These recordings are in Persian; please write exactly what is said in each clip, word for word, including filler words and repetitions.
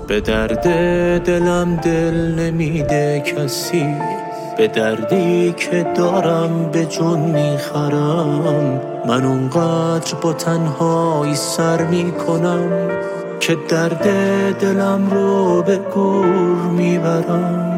به درد دلم دل نمیده کسی، به دردی که دارم به جون میخرم. من اونقدر با تنهایی سر میکنم که درد دلم رو به گور میبرم.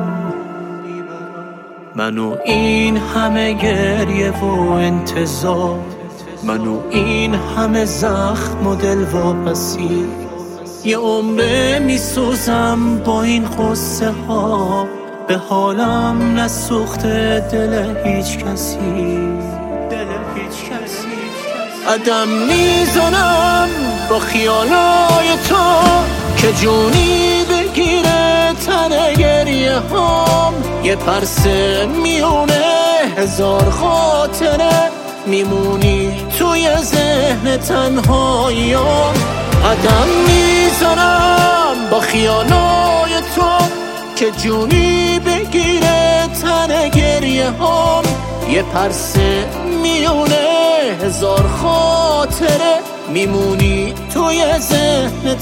منو این همه گریه و انتظار، منو این همه زخم و دل واپسی، یه عمره میسوزم با این قصه ها، به حالم نسوخته دل هیچ کسی، دل هیچ کسی. عدم میزنم با خیالای تو که جونی بگیره تن گریه هام، یه پرسه میونه هزار خاطره، میمونی توی ذهن تنهاییام. عدم میزنم با خیالای تو که جونی بگیره تن گریه هام، یه پرسه میونه هزار خاطره، میمونی توی ذهن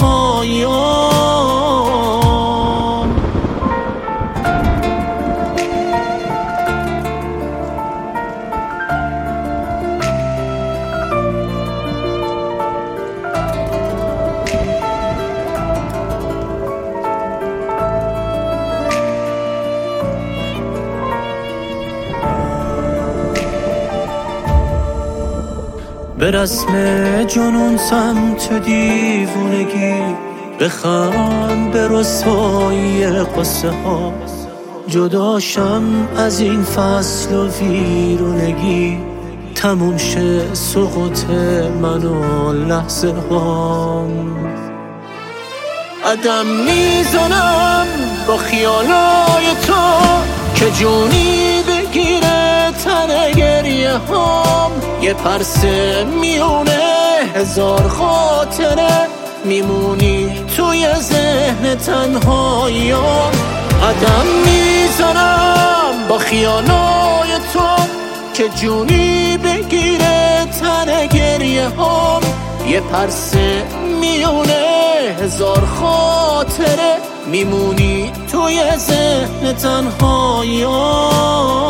تنهاییام. به رسم جنون سمت دیوونگی، بخند به رسوایی قصه ها، جداشم از این فصل و ویرونگی، تموم شه سقوط من و لحظه هام. عدم میزنم با خیالای تو که جونی بگیره تن گریه هام، یه پرسه میونه هزار خاطره، میمونی توی ذهن تنهاییام. عدم میزنم با خیالای تو که جونی بگیره تن گریه هام، یه پرسه میونه هزار خاطره، میمونی توی ذهن تنهاییام.